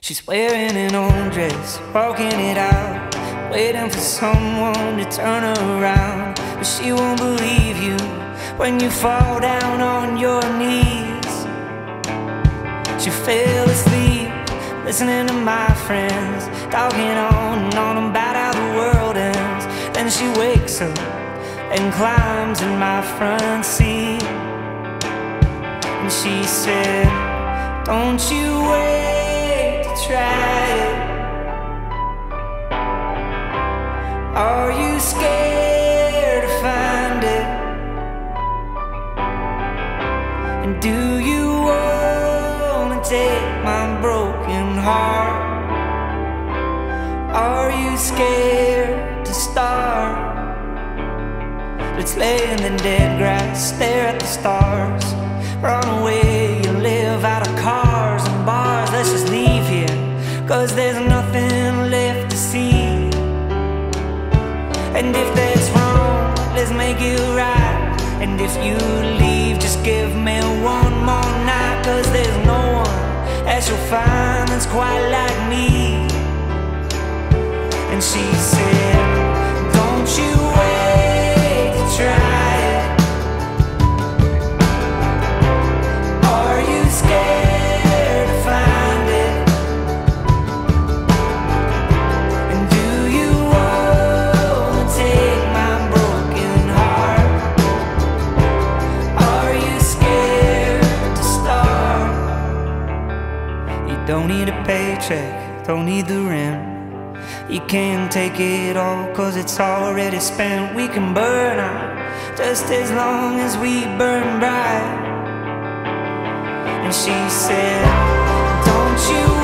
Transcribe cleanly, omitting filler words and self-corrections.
She's wearing an old dress, walking it out, waiting for someone to turn her around. But she won't believe you when you fall down on your knees. She fell asleep, listening to my friends, talking on and on about how the world ends. Then she wakes up and climbs in my front seat. And she said, "Don't you wait to try it. Are you scared to find it? And do you wanna take my broken heart? Are you scared to start? Let's lay in the dead grass, stare at the stars, run away and live out of cars and bars. Let's just leave here, 'cause there's nothing left to see. And if there's wrong, let's make it right. And if you leave, just give me one more night, 'cause there's no one that you'll find that's quite like me." And she said, "Don't you wait to try it. Are you scared to find it? And do you wanna take my broken heart? Are you scared to start? You don't need a paycheck, don't need the rent. You can't take it all, 'cause it's already spent. We can burn out just as long as we burn bright." And she said, "Don't you